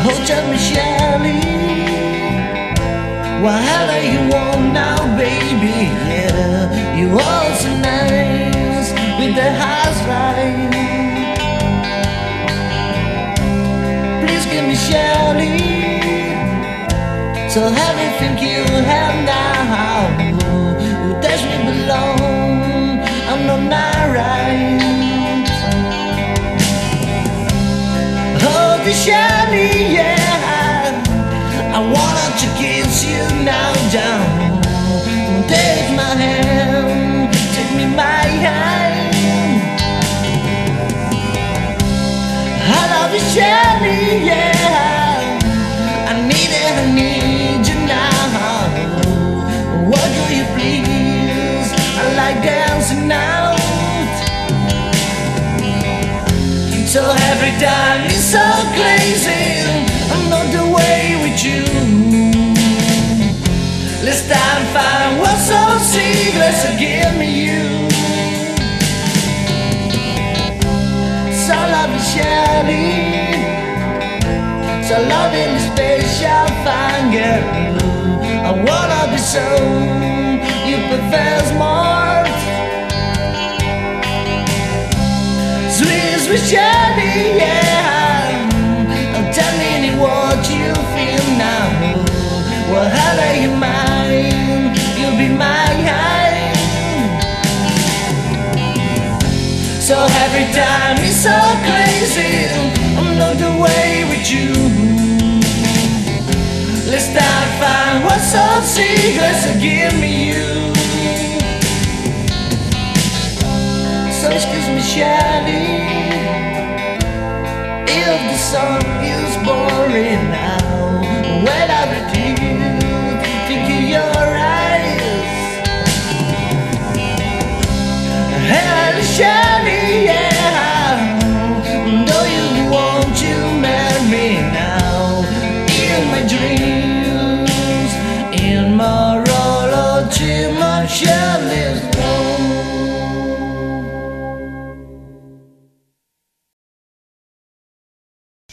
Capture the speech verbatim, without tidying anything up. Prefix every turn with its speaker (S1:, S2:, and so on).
S1: Oh, tell me, Shelley, what hell are you on now, baby? Yeah, you all so nice with the house right. Please give me, Shelley, so everything you have now, who does me belong? I'm not not right. Oh, the Shelley, yeah, I wanted to kiss you now, down. Take my hand, take me my hand. I love you, Shelley, yeah. I need it, I need you now. What do you please? I like dancing out. So every time it's so crazy, I'm not the way with you. Let's start and find what's so secret, so give me you. So love you, Shelley, so loving the special fine girl. I wanna be so, you prefer smart. Sweet, sweet Shelley, yeah. Tell me what you feel now. Well, how are you mine? You'll be mine. So every time it's so crazy, I'm not the way with you. Let's start find what's so secret, so give me you. So excuse me, Shelley, if the song is boring now.